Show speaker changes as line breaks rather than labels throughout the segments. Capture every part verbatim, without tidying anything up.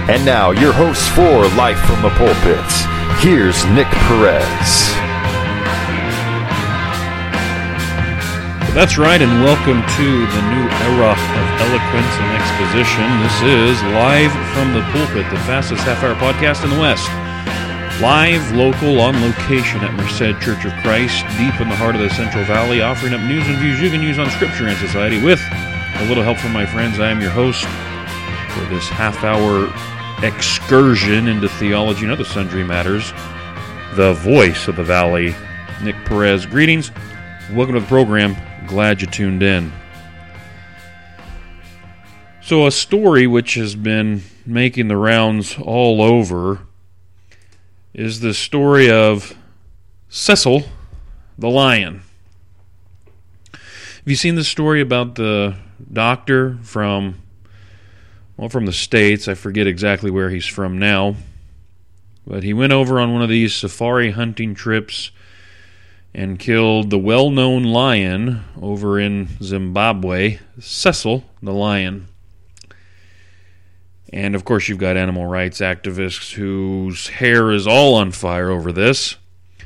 And now, your host for Life from the Pulpits, here's Nick Perez.
That's right, and welcome to the new era of eloquence and exposition. This is Live from the Pulpit, the fastest half-hour podcast in the West. Live, local, on location at Merced Church of Christ, deep in the heart of the Central Valley, offering up news and views you can use on Scripture and society with a little help from my friends. I am your host for this half-hour excursion into theology and other sundry matters, the voice of the Valley, Nick Perez. Greetings. Welcome to the program. Glad you tuned in. So a story which has been making the rounds all over is the story of Cecil the lion. Have you seen the story about the doctor from, well, from the States? I forget exactly where he's from now. But he went over on one of these safari hunting trips and killed the well-known lion over in Zimbabwe, Cecil the lion. And of course you've got animal rights activists whose hair is all on fire over this.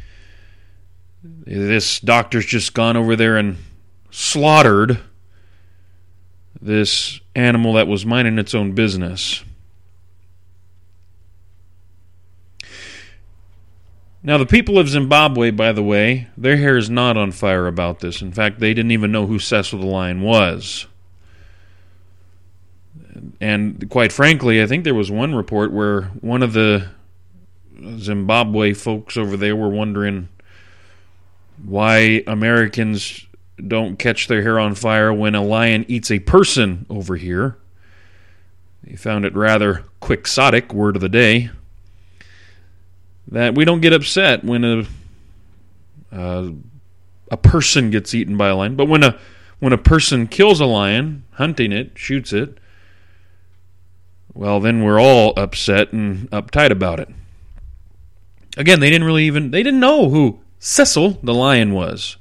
This doctor's just gone over there and slaughtered this animal that was minding its own business. Now, the people of Zimbabwe, by the way, their hair is not on fire about this. In fact, they didn't even know who Cecil the lion was. And quite frankly, I think there was one report where one of the Zimbabwe folks over there were wondering why Americans don't catch their hair on fire when a lion eats a person over here. They found it rather quixotic, word of the day, that we don't get upset when a uh, a person gets eaten by a lion, but when a when a person kills a lion, hunting it, shoots it, well, then we're all upset and uptight about it. Again, they didn't really even they didn't know who Cecil the lion was.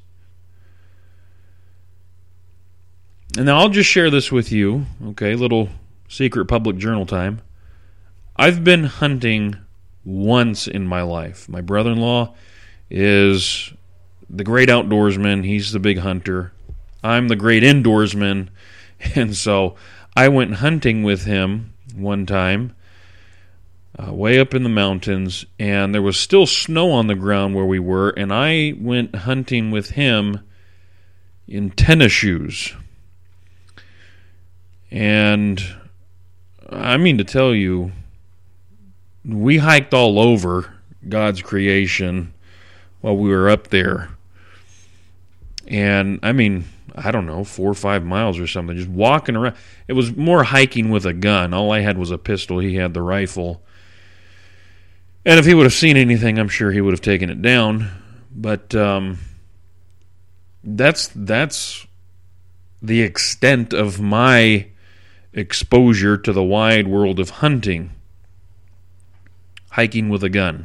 And now I'll just share this with you, okay, little secret public journal time. I've been hunting once in my life. My brother-in-law is the great outdoorsman. He's the big hunter. I'm the great indoorsman. And so I went hunting with him one time, uh, way up in the mountains, and there was still snow on the ground where we were, and I went hunting with him in tennis shoes. And I mean to tell you, we hiked all over God's creation while we were up there. And, I mean, I don't know, four or five miles or something, just walking around. It was more hiking with a gun. All I had was a pistol. He had the rifle. And if he would have seen anything, I'm sure he would have taken it down. But um, that's that's the extent of my exposure to the wide world of hunting. Hiking with a gun.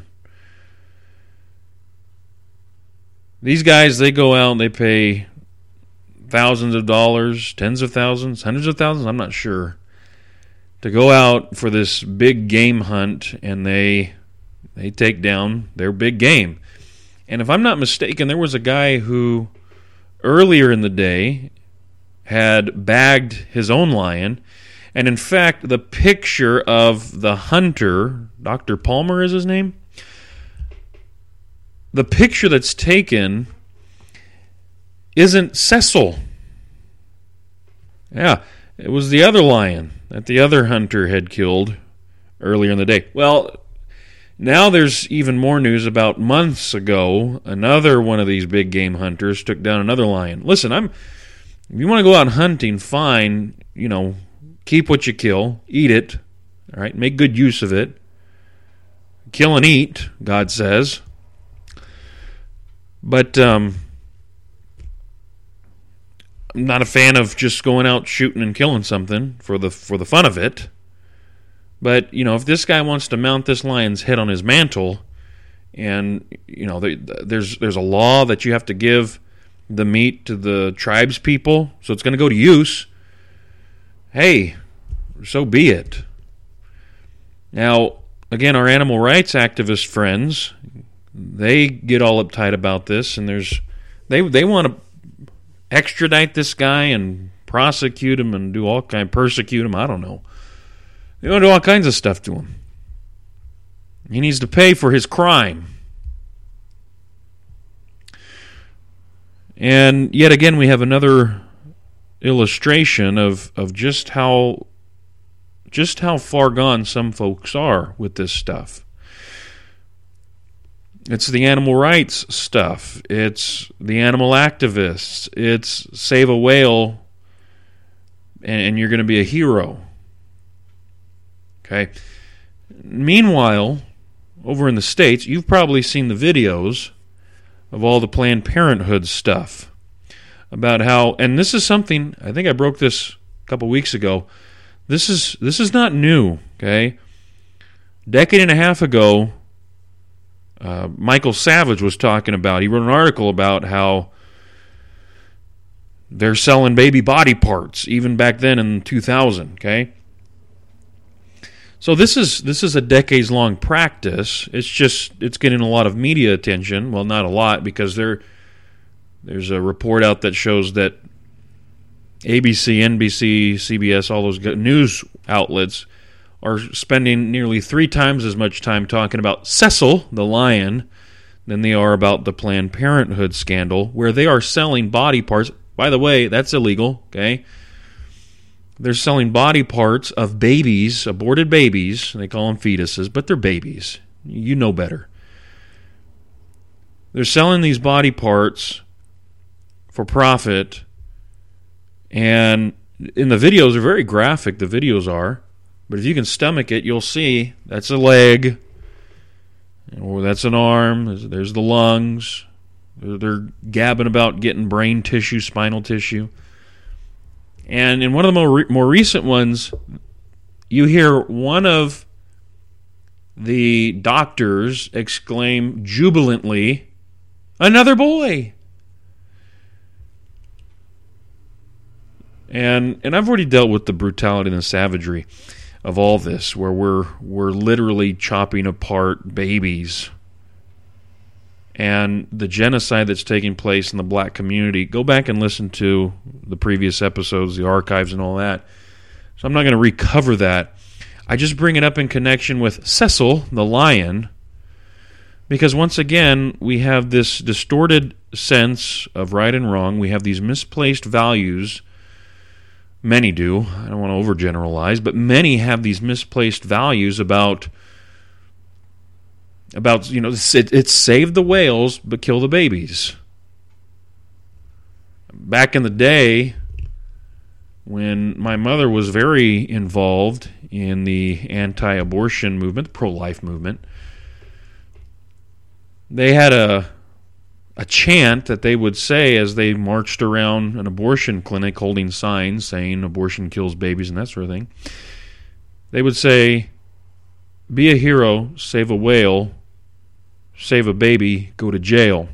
These guys, they go out and they pay thousands of dollars, tens of thousands, hundreds of thousands, I'm not sure, to go out for this big game hunt, and they they take down their big game. And if I'm not mistaken, there was a guy who earlier in the day had bagged his own lion. And in fact, the picture of the hunter, Doctor Palmer is his name, the picture that's taken isn't Cecil. Yeah, it was the other lion that the other hunter had killed earlier in the day. Well, now there's even more news about months ago, another one of these big game hunters took down another lion. Listen, I'm if you want to go out hunting, fine, you know, keep what you kill, eat it, all right, make good use of it. Kill and eat, God says. But um, I'm not a fan of just going out shooting and killing something for the for the fun of it. But, you know, if this guy wants to mount this lion's head on his mantle, and, you know, there's there's a law that you have to give the meat to the tribes people, so it's going to go to use, hey, so be it. Now, again, our animal rights activist friends, they get all uptight about this, and there's they they want to extradite this guy and prosecute him and do all kind, persecute him. I don't know. They want to do all kinds of stuff to him. He needs to pay for his crime. And yet again, we have another illustration of, of just how just how far gone some folks are with this stuff. It's the animal rights stuff. It's the animal activists. It's save a whale and, and you're going to be a hero. Okay. Meanwhile, over in the States, you've probably seen the videos of all the Planned Parenthood stuff about how, and this is something, I think I broke this a couple weeks ago, this is this is not new, okay? A decade and a half ago, uh, Michael Savage was talking about, he wrote an article about how they're selling baby body parts, even back then in two thousand, okay? So this is this is a decades-long practice. It's just it's getting a lot of media attention. Well, not a lot, because there there's a report out that shows that A B C, N B C, C B S, all those news outlets are spending nearly three times as much time talking about Cecil the lion than they are about the Planned Parenthood scandal, where they are selling body parts. By the way, that's illegal, okay? They're selling body parts of babies, aborted babies. They call them fetuses, but they're babies. You know better. They're selling these body parts for profit, and in the videos, they're very graphic, the videos are, but if you can stomach it, you'll see that's a leg, or that's an arm, there's, there's the lungs. They're, they're gabbing about getting brain tissue, spinal tissue. And in one of the more, re- more recent ones, you hear one of the doctors exclaim jubilantly, "Another boy!" And and I've already dealt with the brutality and the savagery of all this, where we're we're literally chopping apart babies. And the genocide that's taking place in the black community. Go back and listen to the previous episodes, the archives and all that. So I'm not going to recover that. I just bring it up in connection with Cecil the lion, because once again, we have this distorted sense of right and wrong. We have these misplaced values. Many do. I don't want to overgeneralize, but many have these misplaced values about About, you know, it's, it, it's save the whales, but kill the babies. Back in the day, when my mother was very involved in the anti-abortion movement, the pro-life movement, they had a a chant that they would say as they marched around an abortion clinic holding signs saying abortion kills babies and that sort of thing. They would say, "Be a hero, save a whale, save a baby, go to jail."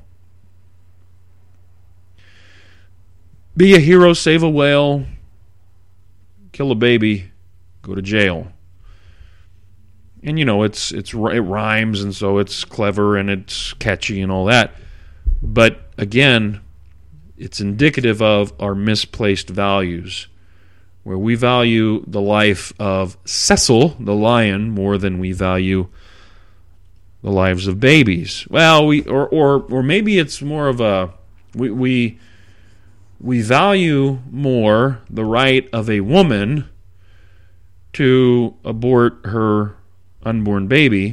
Be a hero, save a whale, kill a baby, go to jail. And you know, it's it's it rhymes, and so it's clever and it's catchy and all that. But again, it's indicative of our misplaced values, where we value the life of Cecil the lion more than we value the lives of babies. Well, we or or or maybe it's more of a we we we value more the right of a woman to abort her unborn baby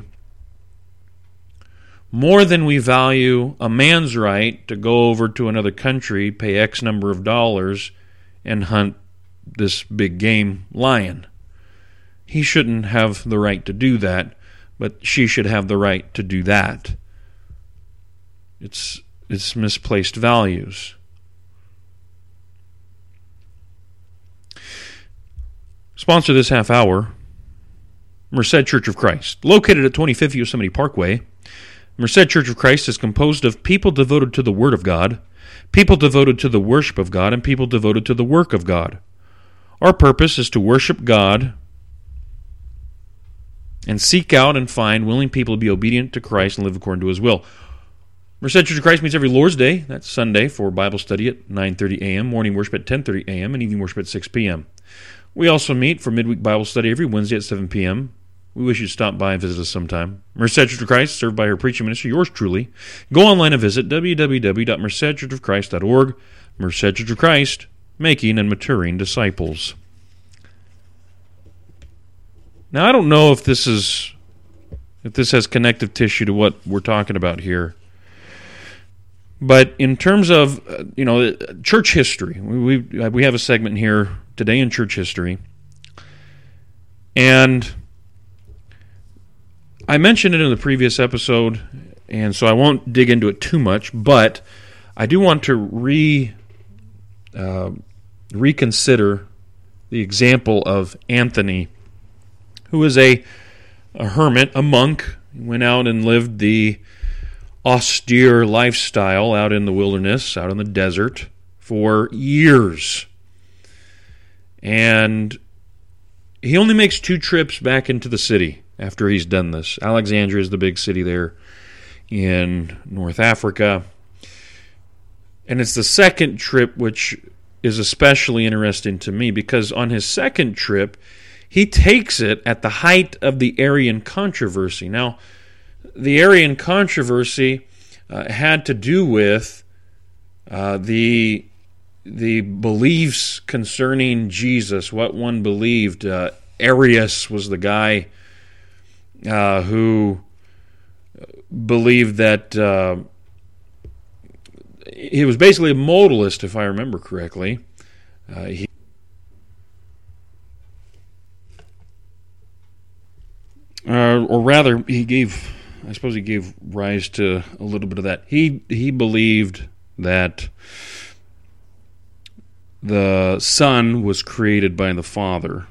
more than we value a man's right to go over to another country, pay X number of dollars, and hunt this big game lion. He shouldn't have the right to do that, but she should have the right to do that. It's it's misplaced values. Sponsor this half hour, Merced Church of Christ. Located at twenty-fifth Yosemite Parkway, Merced Church of Christ is composed of people devoted to the Word of God, people devoted to the worship of God, and people devoted to the work of God. Our purpose is to worship God and seek out and find willing people to be obedient to Christ and live according to His will. Merced Church of Christ meets every Lord's Day. That's Sunday for Bible study at nine thirty a.m., morning worship at ten thirty a.m., and evening worship at six p.m. We also meet for midweek Bible study every Wednesday at seven p.m. We wish you'd stop by and visit us sometime. Merced Church of Christ, served by her preaching minister, yours truly. Go online and visit w w w dot merced church of christ dot org. Merced Church of Christ, making and maturing disciples. Now, I don't know if this is if this has connective tissue to what we're talking about here, but in terms of uh, you know church history, we we we have a segment here today in church history, and I mentioned it in the previous episode, and so I won't dig into it too much, but I do want to re uh, reconsider the example of Anthony, who was a, a hermit, a monk. He went out and lived the austere lifestyle out in the wilderness, out in the desert, for years. And he only makes two trips back into the city after he's done this. Alexandria is the big city there in North Africa. And it's the second trip which is especially interesting to me, because on his second trip, he takes it at the height of the Arian controversy. Now, the Arian controversy uh, had to do with uh, the the beliefs concerning Jesus, what one believed. Uh, Arius was the guy uh, who believed that uh, he was basically a modalist, if I remember correctly. Uh, he Uh, or rather, he gave, I suppose he gave rise to a little bit of that. He he believed that the Son was created by the Father.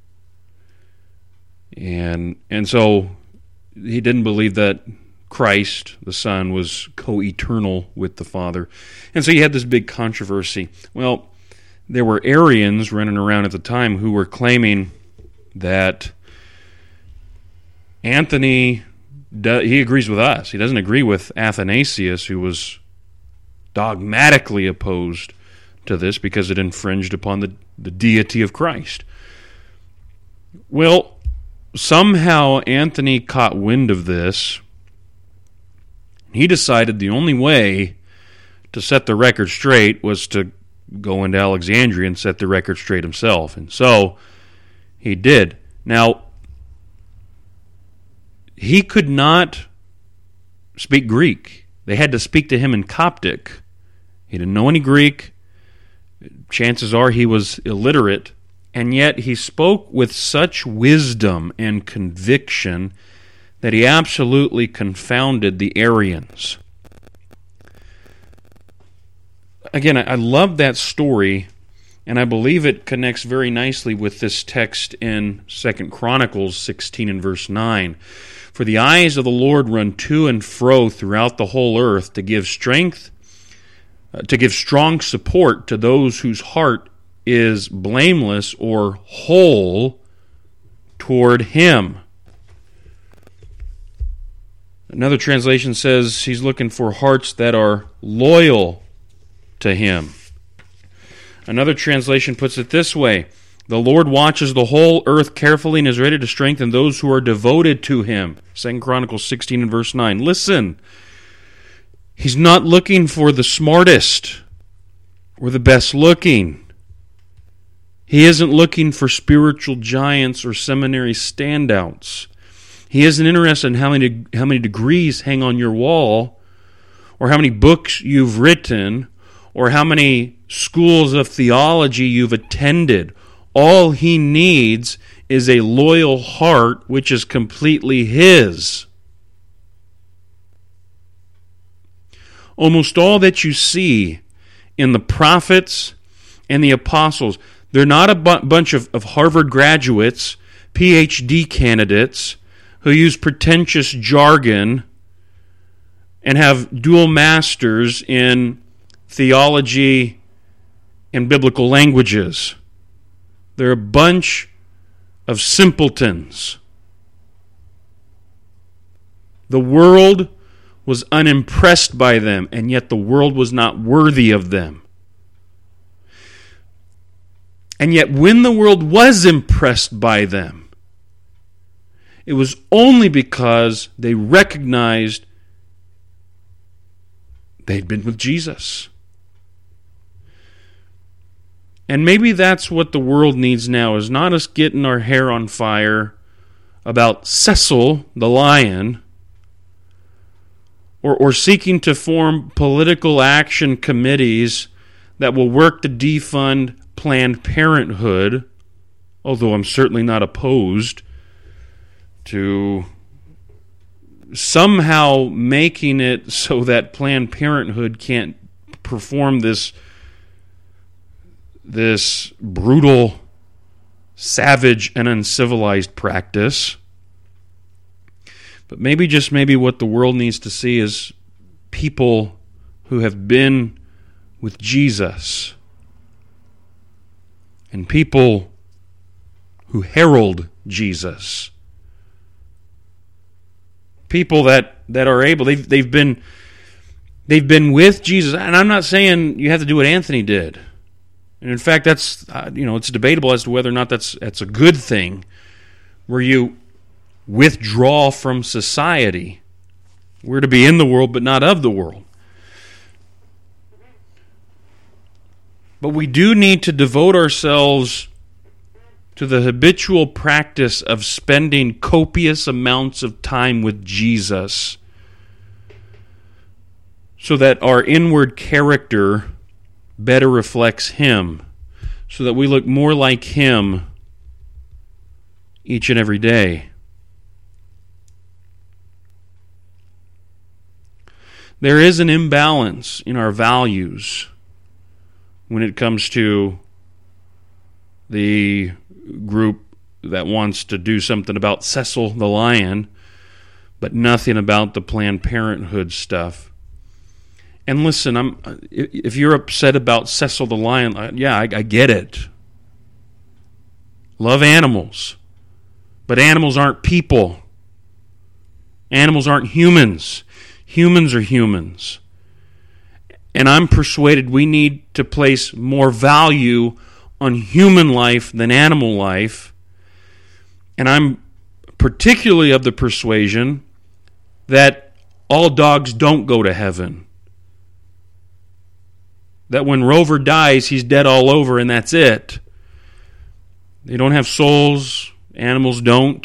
And and so he didn't believe that Christ, the Son, was co-eternal with the Father. And so you had this big controversy. Well, there were Arians running around at the time who were claiming that Anthony, he agrees with us. He doesn't agree with Athanasius, who was dogmatically opposed to this because it infringed upon the, the deity of Christ. Well, somehow Anthony caught wind of this. He decided the only way to set the record straight was to go into Alexandria and set the record straight himself. And so he did. Now, he could not speak Greek. They had to speak to him in Coptic. He didn't know any Greek. Chances are he was illiterate. And yet he spoke with such wisdom and conviction that he absolutely confounded the Arians. Again, I love that story, and I believe it connects very nicely with this text in Second Chronicles sixteen and verse nine. For the eyes of the Lord run to and fro throughout the whole earth to give strength, uh, to give strong support to those whose heart is blameless or whole toward Him. Another translation says He's looking for hearts that are loyal to Him. Another translation puts it this way: the Lord watches the whole earth carefully and is ready to strengthen those who are devoted to Him. Second Chronicles sixteen and verse nine. Listen, He's not looking for the smartest or the best looking. He isn't looking for spiritual giants or seminary standouts. He isn't interested in how many how many degrees hang on your wall, or how many books you've written, or how many schools of theology you've attended. All He needs is a loyal heart which is completely His. Almost all that you see in the prophets and the apostles, they're not a bu- bunch of, of Harvard graduates, P H D candidates, who use pretentious jargon and have dual masters in theology and biblical languages. They're a bunch of simpletons
The world was unimpressed by them, and yet the world was not worthy of them. And yet when the world was impressed by them, it was only because they recognized they'd been with Jesus. And maybe that's what the world needs now, is not us getting our hair on fire about Cecil the lion, or, or seeking to form political action committees that will work to defund Planned Parenthood, although I'm certainly not opposed to somehow making it so that Planned Parenthood can't perform this this brutal, savage, and uncivilized practice. But maybe, just maybe, what the world needs to see is people who have been with Jesus and people who herald Jesus. People that, that are able, they've they've been they've been with Jesus. And I'm not saying you have to do what Anthony did. And in fact, that's uh, you know, it's debatable as to whether or not that's that's a good thing, where you withdraw from society. We're to be in the world, but not of the world. But we do need to devote ourselves to the habitual practice of spending copious amounts of time with Jesus, so that our inward character better reflects Him, so that we look more like Him each and every day. There is an imbalance in our values when it comes to the group that wants to do something about Cecil the lion, but nothing about the Planned Parenthood stuff. And listen, I'm if you're upset about Cecil the lion, yeah, I, I get it. Love animals, but animals aren't people. Animals aren't humans. Humans are humans. And I'm persuaded we need to place more value on human life than animal life. And I'm particularly of the persuasion that all dogs don't go to heaven. That when Rover dies, he's dead all over, and that's it. They don't have souls. Animals don't.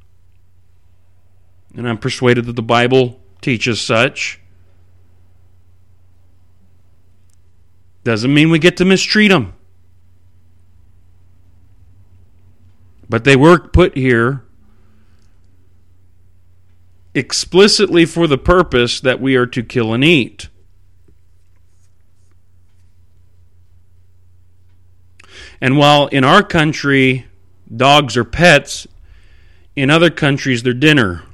And I'm persuaded that the Bible teaches such. Doesn't mean we get to mistreat them. But they were put here explicitly for the purpose that we are to kill and eat. And while in our country dogs are pets, in other countries they're dinner.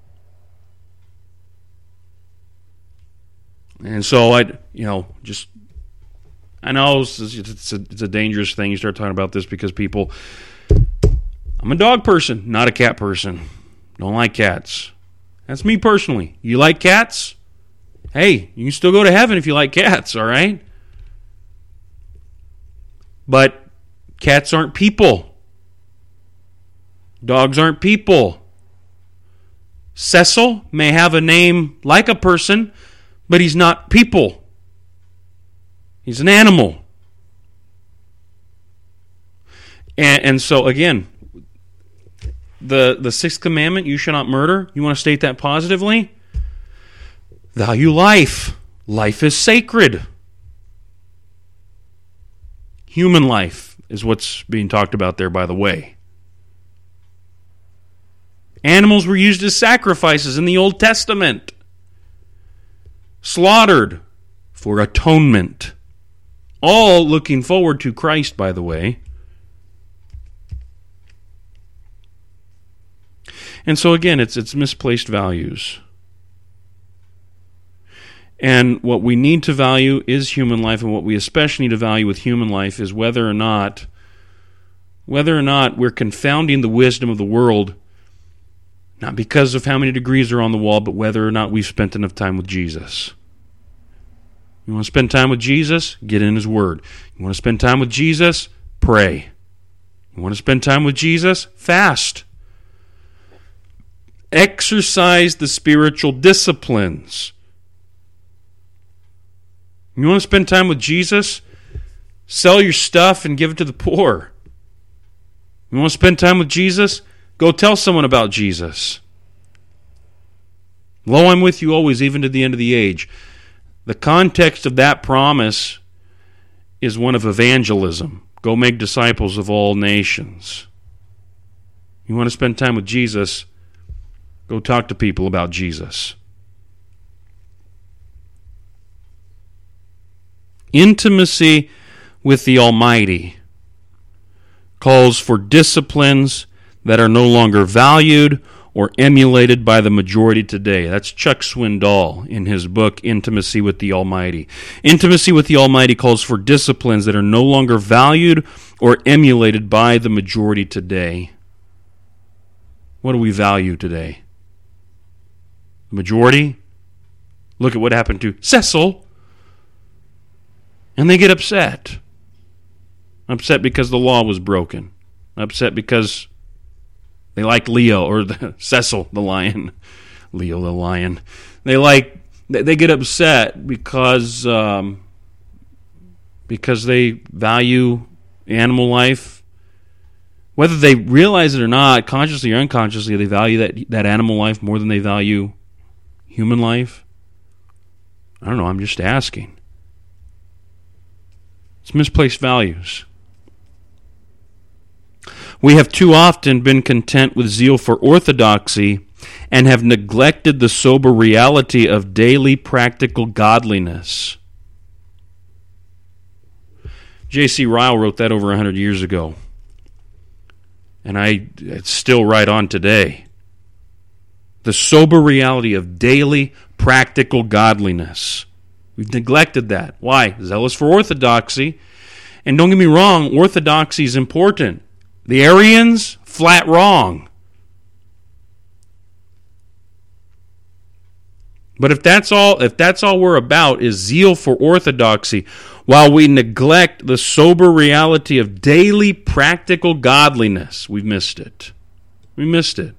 And so I, you know, just I know it's, it's, a, it's a dangerous thing. You start talking about this because people. I'm a dog person, not a cat person. Don't like cats. That's me personally. You like cats? Hey, you can still go to heaven if you like cats, all right? But cats aren't people. Dogs aren't people. Cecil may have a name like a person, but he's not people. He's an animal. And, and so, again, the, the sixth commandment, you shall not murder, you want to state that positively? Value life. Life is sacred. Human life is what's being talked about there, by the way. Animals were used as sacrifices in the Old Testament. Slaughtered for atonement. All looking forward to Christ, by the way. And so again, it's it's misplaced values. And what we need to value is human life, and what we especially need to value with human life is whether or not whether or not we're confounding the wisdom of the world Not because of how many degrees are on the wall, but whether or not we've spent enough time with Jesus. You want to spend time with Jesus? Get in His Word. You want to spend time with Jesus? Pray. You want to spend time with Jesus? Fast. Exercise the spiritual disciplines. You want to spend time with Jesus? Sell your stuff and give it to the poor. You want to spend time with Jesus? Go tell someone about Jesus. Lo, I'm with you always, even to the end of the age. The context of that promise is one of evangelism. Go make disciples of all nations. You want to spend time with Jesus? Go talk to people about Jesus. Intimacy with the Almighty calls for disciplines that are no longer valued or emulated by the majority today. That's Chuck Swindoll in his book, Intimacy with the Almighty. Intimacy with the Almighty calls for disciplines that are no longer valued or emulated by the majority today. What do we value today? The majority? Look at what happened to Cecil. And they get upset. Upset because the law was broken. Upset because they like Leo, or the, Cecil the lion. Leo the lion. They like, they get upset because um, because they value animal life. Whether they realize it or not, consciously or unconsciously, they value that, that animal life more than they value human life. I don't know, I'm just asking. It's misplaced values. We have too often been content with zeal for orthodoxy and have neglected the sober reality of daily practical godliness. J C Ryle wrote that over one hundred years ago. And I it's still right on today. The sober reality of daily practical godliness. We've neglected that. Why? Zealous for orthodoxy. And don't get me wrong, orthodoxy is important. The Arians, flat wrong. But if that's all, if that's all we're about is zeal for orthodoxy, while we neglect the sober reality of daily practical godliness, we've missed it. We missed it.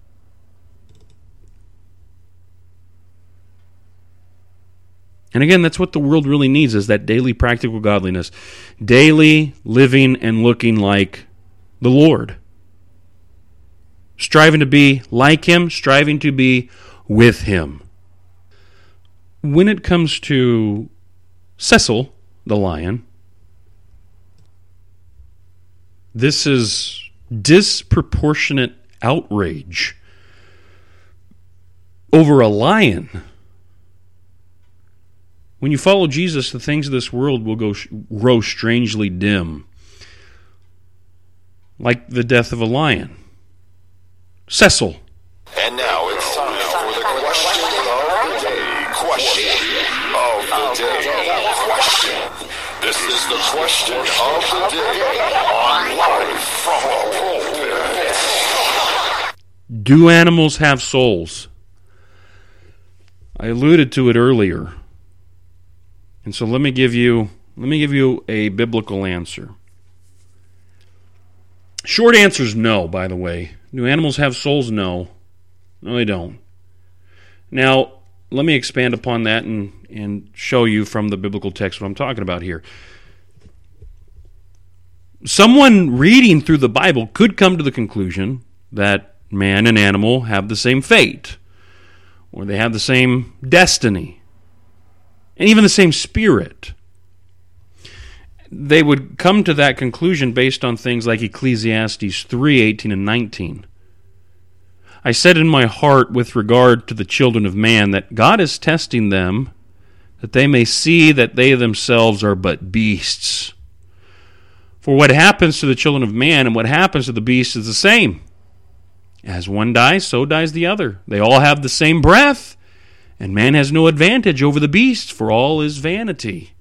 And again, that's what the world really needs, is that daily practical godliness. Daily living and looking like the Lord. Striving to be like Him, striving to be with Him. When it comes to Cecil, the lion, this is disproportionate outrage over a lion. When you follow Jesus, the things of this world will go grow strangely dim. Like the death of a lion. Cecil.
And now it's time for the question of the day. Question of the day. Question. This is the question of the day on Life from the Pulpit.
Do animals have souls? I alluded to it earlier. And so let me give you let me give you a biblical answer. Short answer is no, by the way. Do animals have souls? No. No, they don't. Now, let me expand upon that and, and show you from the biblical text what I'm talking about here. Someone reading through the Bible could come to the conclusion that man and animal have the same fate, or they have the same destiny, and even the same spirit. They would come to that conclusion based on things like Ecclesiastes three, eighteen and nineteen. I said in my heart with regard to the children of man that God is testing them, that they may see that they themselves are but beasts. For what happens to the children of man and what happens to the beasts is the same. As one dies, so dies the other. They all have the same breath, and man has no advantage over the beasts, for all is vanity.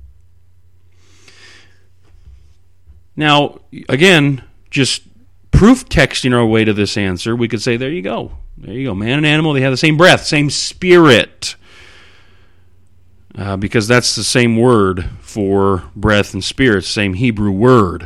Now, again, just proof texting our way to this answer, we could say, there you go. There you go. Man and animal, they have the same breath, same spirit. Uh, because that's the same word for breath and spirit, same Hebrew word.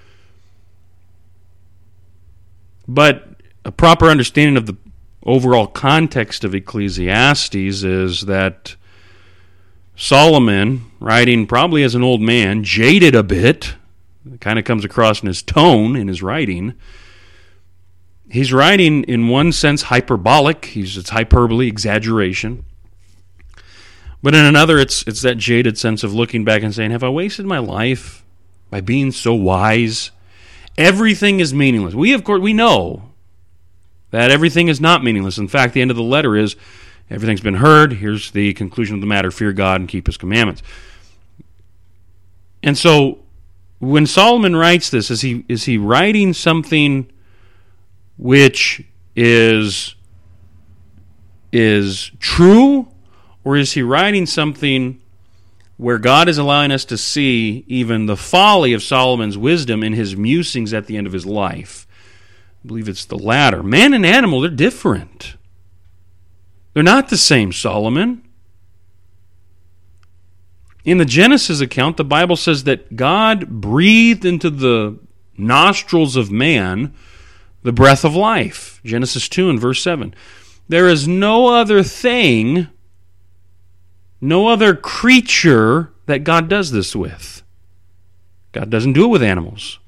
But a proper understanding of the overall context of Ecclesiastes is that Solomon, writing probably as an old man, jaded a bit, it kind of comes across in his tone, in his writing. He's writing, in one sense, hyperbolic. He's, it's hyperbole, exaggeration. But in another, it's it's that jaded sense of looking back and saying, have I wasted my life by being so wise? Everything is meaningless. We, of course, we know that everything is not meaningless. In fact, the end of the letter is, everything's been heard. Here's the conclusion of the matter. Fear God and keep His commandments. And so, when Solomon writes this, is he is he writing something which is is true, or is he writing something where God is allowing us to see even the folly of Solomon's wisdom in his musings at the end of his life? I believe it's the latter. Man and animal, they're different. They're not the same, Solomon. In the Genesis account, the Bible says that God breathed into the nostrils of man the breath of life. Genesis two and verse seven. There is no other thing, no other creature that God does this with. God doesn't do it with animals.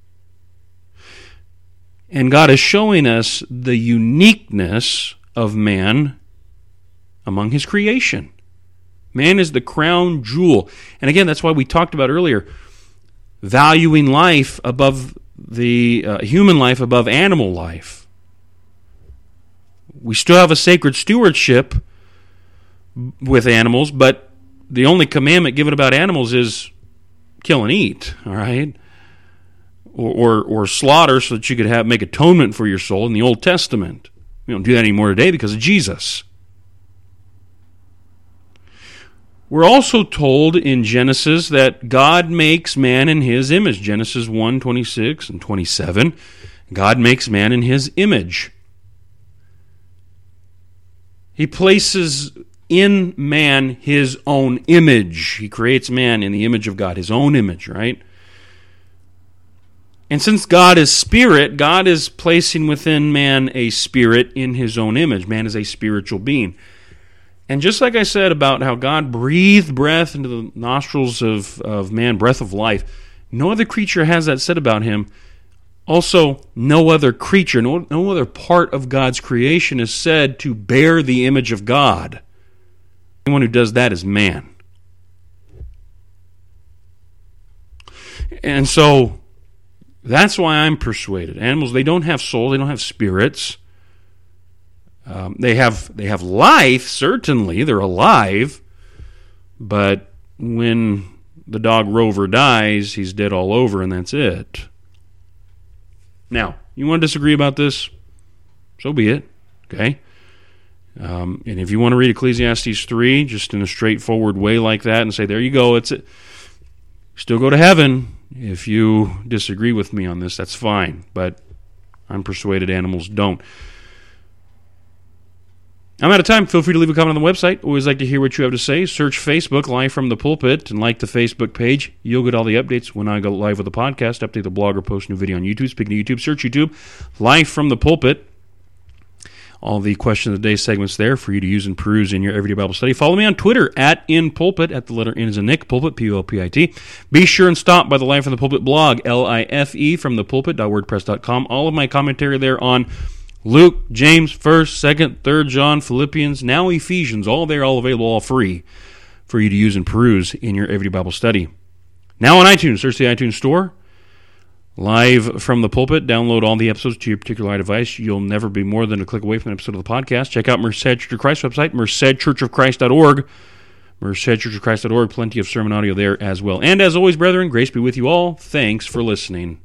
And God is showing us the uniqueness of man among His creation. Man is the crown jewel. And again, that's why we talked about earlier, valuing life above the uh, human life above animal life. We still have a sacred stewardship with animals, but the only commandment given about animals is kill and eat, all right? Or, or, or slaughter so that you could have make atonement for your soul in the Old Testament. We don't do that anymore today because of Jesus. We're also told in Genesis that God makes man in His image. Genesis one, twenty-six and twenty-seven. God makes man in His image. He places in man His own image. He creates man in the image of God, His own image, right? And since God is spirit, God is placing within man a spirit in His own image. Man is a spiritual being. And just like I said about how God breathed breath into the nostrils of, of man, breath of life, no other creature has that said about him. Also, no other creature, no, no other part of God's creation is said to bear the image of God. Anyone who does that is man. And so, that's why I'm persuaded. Animals, they don't have souls, they don't have spirits. Um, they have they have life, certainly, they're alive, but when the dog Rover dies, he's dead all over, and that's it. Now, you want to disagree about this? So be it, okay? Um, and if you want to read Ecclesiastes three, just in a straightforward way like that, and say, there you go, it's it. Still go to heaven. If you disagree with me on this, that's fine, but I'm persuaded animals don't. I'm out of time. Feel free to leave a comment on the website. Always like to hear what you have to say. Search Facebook, Live from the Pulpit, and like the Facebook page. You'll get all the updates when I go live with the podcast, update the blog, or post a new video on YouTube. Speaking of YouTube, search YouTube, Live from the Pulpit. All the question of the day segments there for you to use and peruse in your everyday Bible study. Follow me on Twitter, at InPulpit, at the letter N as in Nick, Pulpit, P U L P I T. Be sure and stop by the Live from the Pulpit blog, L I F E, from the pulpit dot wordpress dot com. All of my commentary there on Luke, James, First, Second, Third John, Philippians, now Ephesians, all there, all available, all free for you to use and peruse in your everyday Bible study. Now on iTunes, search the iTunes Store. Live from the Pulpit, download all the episodes to your particular device. You'll never be more than a click away from an episode of the podcast. Check out Merced Church of Christ website, merced church of christ dot org. merced church of christ dot org, plenty of sermon audio there as well. And as always, brethren, grace be with you all. Thanks for listening.